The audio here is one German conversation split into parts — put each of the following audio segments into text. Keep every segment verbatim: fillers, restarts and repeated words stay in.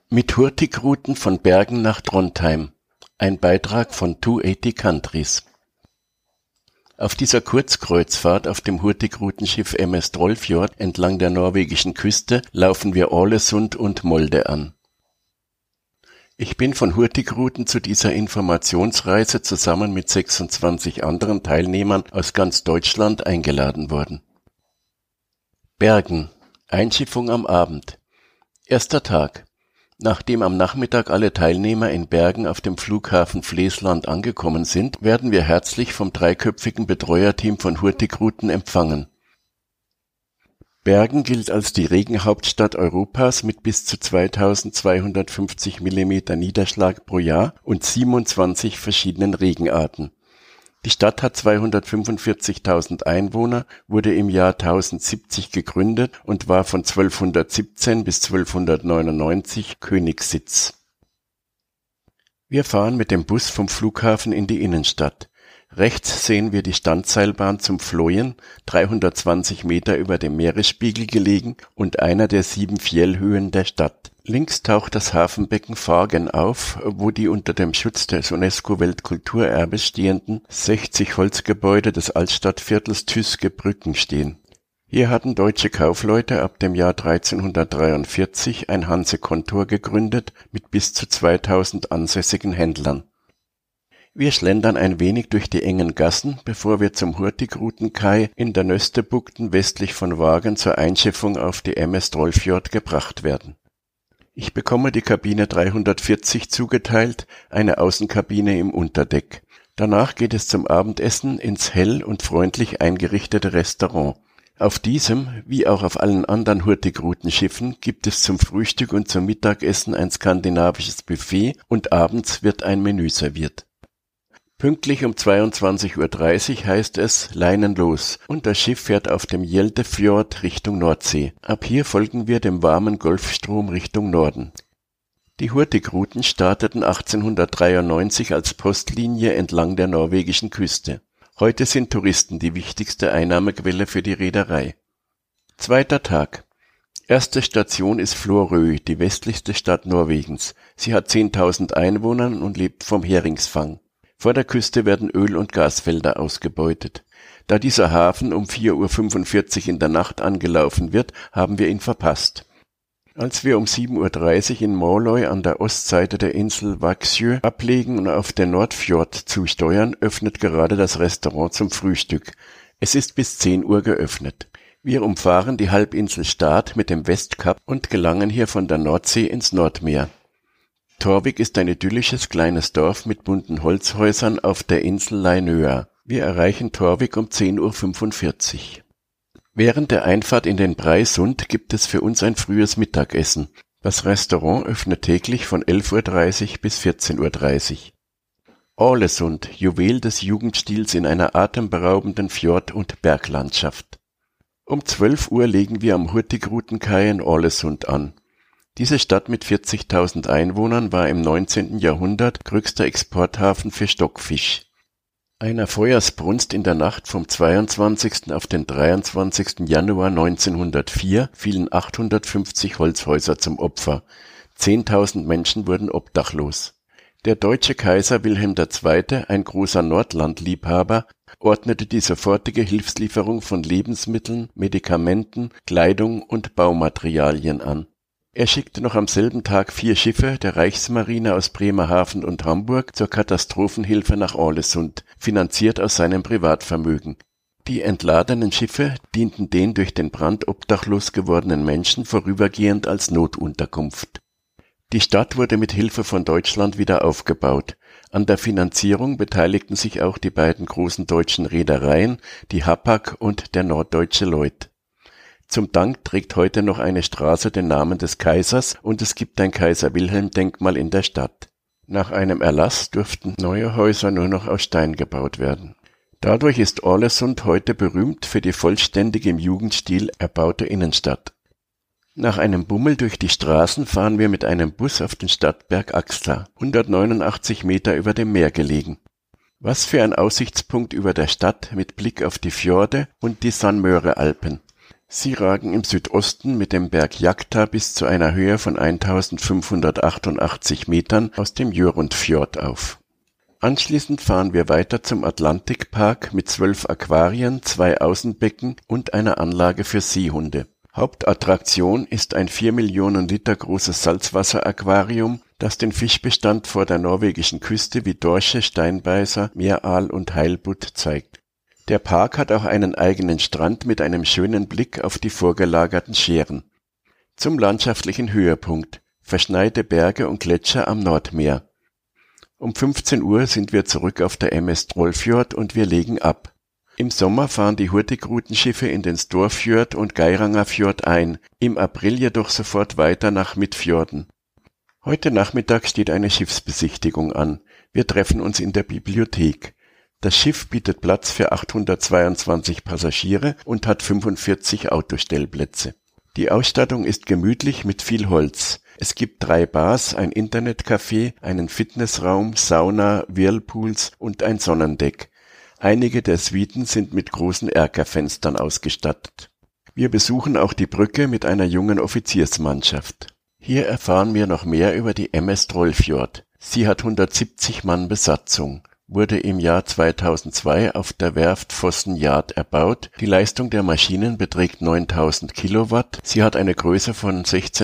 Mit Hurtigruten von Bergen nach Trondheim. Ein Beitrag von zweihundertachtzig Countries. Auf dieser Kurzkreuzfahrt auf dem Hurtigrutenschiff M S Trollfjord entlang der norwegischen Küste laufen wir Ålesund und Molde an. Ich bin von Hurtigruten zu dieser Informationsreise zusammen mit sechsundzwanzig anderen Teilnehmern aus ganz Deutschland eingeladen worden. Bergen. Einschiffung am Abend. Erster Tag. Nachdem am Nachmittag alle Teilnehmer in Bergen auf dem Flughafen Flesland angekommen sind, werden wir herzlich vom dreiköpfigen Betreuerteam von Hurtigruten empfangen. Bergen gilt als die Regenhauptstadt Europas mit bis zu zweitausendzweihundertfünfzig Millimeter Niederschlag pro Jahr und siebenundzwanzig verschiedenen Regenarten. Die Stadt hat zweihundertfünfundvierzigtausend Einwohner, wurde im Jahr tausendsiebzig gegründet und war von zwölfhundertsiebzehn bis zwölfhundertneunundneunzig Königssitz. Wir fahren mit dem Bus vom Flughafen in die Innenstadt. Rechts sehen wir die Standseilbahn zum Fløyen, dreihundertzwanzig Meter über dem Meeresspiegel gelegen und einer der sieben Fjellhöhen der Stadt. Links taucht das Hafenbecken Fargen auf, wo die unter dem Schutz des UNESCO-Weltkulturerbes stehenden sechzig Holzgebäude des Altstadtviertels Tyske Brücken stehen. Hier hatten deutsche Kaufleute ab dem Jahr dreizehnhundertdreiundvierzig ein Hansekontor gegründet mit bis zu zweitausend ansässigen Händlern. Wir schlendern ein wenig durch die engen Gassen, bevor wir zum Hurtigrutenkai in der Nöstebukten westlich von Vagen zur Einschiffung auf die M S Trollfjord gebracht werden. Ich bekomme die Kabine dreihundertvierzig zugeteilt, eine Außenkabine im Unterdeck. Danach geht es zum Abendessen ins hell und freundlich eingerichtete Restaurant. Auf diesem, wie auch auf allen anderen Hurtigrutenschiffen, gibt es zum Frühstück und zum Mittagessen ein skandinavisches Buffet und abends wird ein Menü serviert. Pünktlich um zweiundzwanzig Uhr dreißig heißt es Leinen los und das Schiff fährt auf dem Gjeldefjord Richtung Nordsee. Ab hier folgen wir dem warmen Golfstrom Richtung Norden. Die Hurtigruten starteten achtzehnhundertdreiundneunzig als Postlinie entlang der norwegischen Küste. Heute sind Touristen die wichtigste Einnahmequelle für die Reederei. Zweiter Tag. Erste Station ist Florø, die westlichste Stadt Norwegens. Sie hat zehntausend Einwohner und lebt vom Heringsfang. Vor der Küste werden Öl- und Gasfelder ausgebeutet. Da dieser Hafen um vier Uhr fünfundvierzig in der Nacht angelaufen wird, haben wir ihn verpasst. Als wir um sieben Uhr dreißig in Måløy an der Ostseite der Insel Vaksjö ablegen und auf den Nordfjord zusteuern, öffnet gerade das Restaurant zum Frühstück. Es ist bis zehn Uhr geöffnet. Wir umfahren die Halbinsel Stad mit dem Westkap und gelangen hier von der Nordsee ins Nordmeer. Torvik ist ein idyllisches kleines Dorf mit bunten Holzhäusern auf der Insel Leinøya. Wir erreichen Torvik um zehn Uhr fünfundvierzig. Während der Einfahrt in den Breisund gibt es für uns ein frühes Mittagessen. Das Restaurant öffnet täglich von elf Uhr dreißig bis vierzehn Uhr dreißig. Ålesund, Juwel des Jugendstils in einer atemberaubenden Fjord- und Berglandschaft. Um zwölf Uhr legen wir am Hurtigrutenkai in Ålesund an. Diese Stadt mit vierzigtausend Einwohnern war im neunzehnten Jahrhundert größter Exporthafen für Stockfisch. Einer Feuersbrunst in der Nacht vom zweiundzwanzigsten auf den dreiundzwanzigsten Januar neunzehnhundertvier fielen achthundertfünfzig Holzhäuser zum Opfer. zehntausend Menschen wurden obdachlos. Der deutsche Kaiser Wilhelm der Zweite., ein großer Nordlandliebhaber, ordnete die sofortige Hilfslieferung von Lebensmitteln, Medikamenten, Kleidung und Baumaterialien an. Er schickte noch am selben Tag vier Schiffe der Reichsmarine aus Bremerhaven und Hamburg zur Katastrophenhilfe nach Ålesund, finanziert aus seinem Privatvermögen. Die entladenen Schiffe dienten den durch den Brand obdachlos gewordenen Menschen vorübergehend als Notunterkunft. Die Stadt wurde mit Hilfe von Deutschland wieder aufgebaut. An der Finanzierung beteiligten sich auch die beiden großen deutschen Reedereien, die Hapag und der Norddeutsche Lloyd. Zum Dank trägt heute noch eine Straße den Namen des Kaisers und es gibt ein Kaiser-Wilhelm-Denkmal in der Stadt. Nach einem Erlass durften neue Häuser nur noch aus Stein gebaut werden. Dadurch ist Ålesund heute berühmt für die vollständig im Jugendstil erbaute Innenstadt. Nach einem Bummel durch die Straßen fahren wir mit einem Bus auf den Stadtberg Axla, hundertneunundachtzig Meter über dem Meer gelegen. Was für ein Aussichtspunkt über der Stadt mit Blick auf die Fjorde und die Sunnmøre-Alpen. Sie ragen im Südosten mit dem Berg Jagta bis zu einer Höhe von eintausendfünfhundertachtundachtzig Metern aus dem Jørundfjord auf. Anschließend fahren wir weiter zum Atlantikpark mit zwölf Aquarien, zwei Außenbecken und einer Anlage für Seehunde. Hauptattraktion ist ein vier Millionen Liter großes Salzwasseraquarium, das den Fischbestand vor der norwegischen Küste wie Dorsche, Steinbeißer, Meeraal und Heilbutt zeigt. Der Park hat auch einen eigenen Strand mit einem schönen Blick auf die vorgelagerten Schären. Zum landschaftlichen Höhepunkt: verschneite Berge und Gletscher am Nordmeer. Um fünfzehn Uhr sind wir zurück auf der M S Trollfjord und wir legen ab. Im Sommer fahren die Hurtigruten-Schiffe in den Storfjord und Geirangerfjord ein, im April jedoch sofort weiter nach Midtfjorden. Heute Nachmittag steht eine Schiffsbesichtigung an. Wir treffen uns in der Bibliothek. Das Schiff bietet Platz für achthundertzweiundzwanzig Passagiere und hat fünfundvierzig Autostellplätze. Die Ausstattung ist gemütlich mit viel Holz. Es gibt drei Bars, ein Internetcafé, einen Fitnessraum, Sauna, Whirlpools und ein Sonnendeck. Einige der Suiten sind mit großen Erkerfenstern ausgestattet. Wir besuchen auch die Brücke mit einer jungen Offiziersmannschaft. Hier erfahren wir noch mehr über die M S Trollfjord. Sie hat hundertsiebzig Mann Besatzung. Wurde im Jahr zweitausendzwei auf der Werft Fossen Yard erbaut. Die Leistung der Maschinen beträgt neuntausend Kilowatt. Sie hat eine Größe von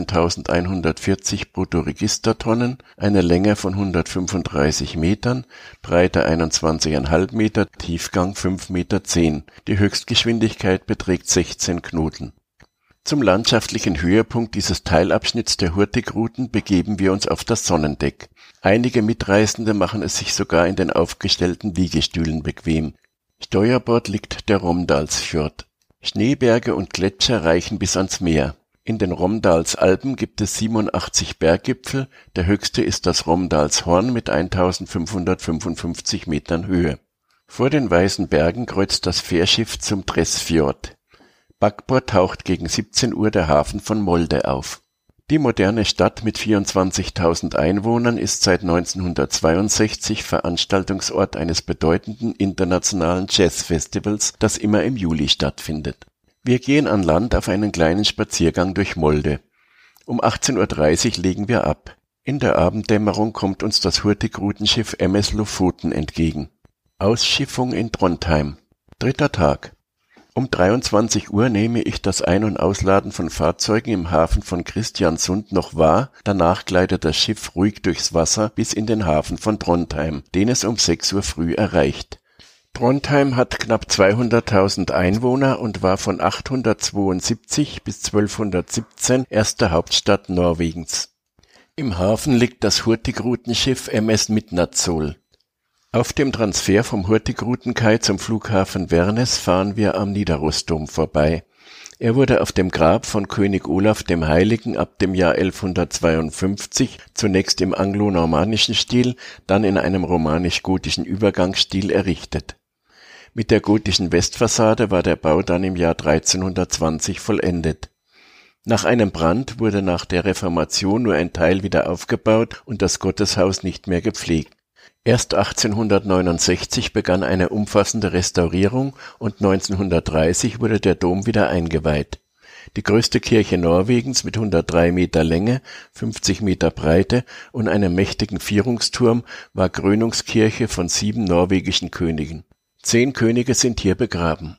sechzehntausendeinhundertvierzig Bruttoregistertonnen, eine Länge von hundertfünfunddreißig Metern, Breite einundzwanzig Komma fünf Meter, Tiefgang fünf Komma zehn Meter. Die Höchstgeschwindigkeit beträgt sechzehn Knoten. Zum landschaftlichen Höhepunkt dieses Teilabschnitts der Hurtigruten begeben wir uns auf das Sonnendeck. Einige Mitreisende machen es sich sogar in den aufgestellten Liegestühlen bequem. Steuerbord liegt der Romsdalsfjord. Schneeberge und Gletscher reichen bis ans Meer. In den Romsdalsalpen gibt es siebenundachtzig Berggipfel, der höchste ist das Romsdalshorn mit eintausendfünfhundertfünfundfünfzig Metern Höhe. Vor den Weißen Bergen kreuzt das Fährschiff zum Tresfjord. Backbord taucht gegen siebzehn Uhr der Hafen von Molde auf. Die moderne Stadt mit vierundzwanzigtausend Einwohnern ist seit neunzehnhundertzweiundsechzig Veranstaltungsort eines bedeutenden internationalen Jazzfestivals, das immer im Juli stattfindet. Wir gehen an Land auf einen kleinen Spaziergang durch Molde. Um achtzehn Uhr dreißig legen wir ab. In der Abenddämmerung kommt uns das Hurtigrutenschiff M S Lofoten entgegen. Ausschiffung in Trondheim. Dritter Tag. Um dreiundzwanzig Uhr nehme ich das Ein- und Ausladen von Fahrzeugen im Hafen von Kristiansund noch wahr, danach gleitet das Schiff ruhig durchs Wasser bis in den Hafen von Trondheim, den es um sechs Uhr früh erreicht. Trondheim hat knapp zweihunderttausend Einwohner und war von achthundertzweiundsiebzig bis zwölfhundertsiebzehn erste Hauptstadt Norwegens. Im Hafen liegt das Hurtigrutenschiff M S Midnatsol. Auf dem Transfer vom Hurtigrutenkai zum Flughafen Værnes fahren wir am Nidarosdom vorbei. Er wurde auf dem Grab von König Olaf dem Heiligen ab dem Jahr elfhundertzweiundfünfzig zunächst im anglo-normannischen Stil, dann in einem romanisch-gotischen Übergangsstil errichtet. Mit der gotischen Westfassade war der Bau dann im Jahr dreizehnhundertzwanzig vollendet. Nach einem Brand wurde nach der Reformation nur ein Teil wieder aufgebaut und das Gotteshaus nicht mehr gepflegt. Erst achtzehnhundertneunundsechzig begann eine umfassende Restaurierung und neunzehnhundertdreißig wurde der Dom wieder eingeweiht. Die größte Kirche Norwegens mit hundertdrei Meter Länge, fünfzig Meter Breite und einem mächtigen Vierungsturm war Krönungskirche von sieben norwegischen Königen. Zehn Könige sind hier begraben.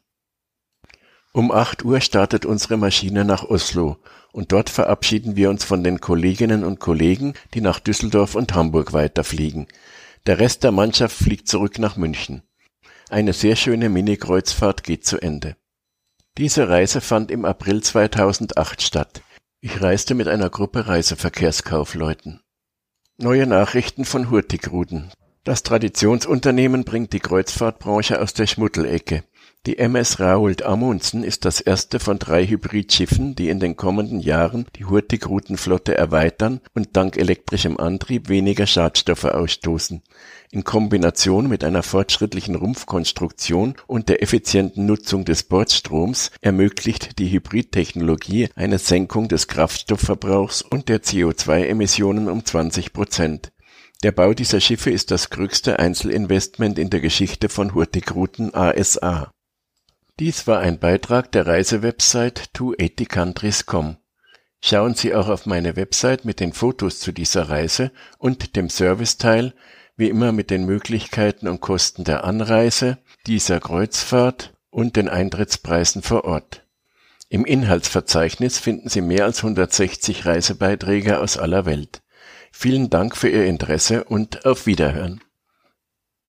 Um acht Uhr startet unsere Maschine nach Oslo und dort verabschieden wir uns von den Kolleginnen und Kollegen, die nach Düsseldorf und Hamburg weiterfliegen. Der Rest der Mannschaft fliegt zurück nach München. Eine sehr schöne Mini-Kreuzfahrt geht zu Ende. Diese Reise fand im April zweitausendacht statt. Ich reiste mit einer Gruppe Reiseverkehrskaufleuten. Neue Nachrichten von Hurtigruten. Das Traditionsunternehmen bringt die Kreuzfahrtbranche aus der Schmuddelecke. Die M S Roald Amundsen ist das erste von drei Hybridschiffen, die in den kommenden Jahren die Hurtigrutenflotte erweitern und dank elektrischem Antrieb weniger Schadstoffe ausstoßen. In Kombination mit einer fortschrittlichen Rumpfkonstruktion und der effizienten Nutzung des Bordstroms ermöglicht die Hybridtechnologie eine Senkung des Kraftstoffverbrauchs und der C O zwei Emissionen um zwanzig Prozent. Der Bau dieser Schiffe ist das größte Einzelinvestment in der Geschichte von Hurtigruten A S A. Dies war ein Beitrag der Reisewebsite two eighty countries punkt com. Schauen Sie auch auf meine Website mit den Fotos zu dieser Reise und dem Serviceteil, wie immer mit den Möglichkeiten und Kosten der Anreise, dieser Kreuzfahrt und den Eintrittspreisen vor Ort. Im Inhaltsverzeichnis finden Sie mehr als hundertsechzig Reisebeiträge aus aller Welt. Vielen Dank für Ihr Interesse und auf Wiederhören.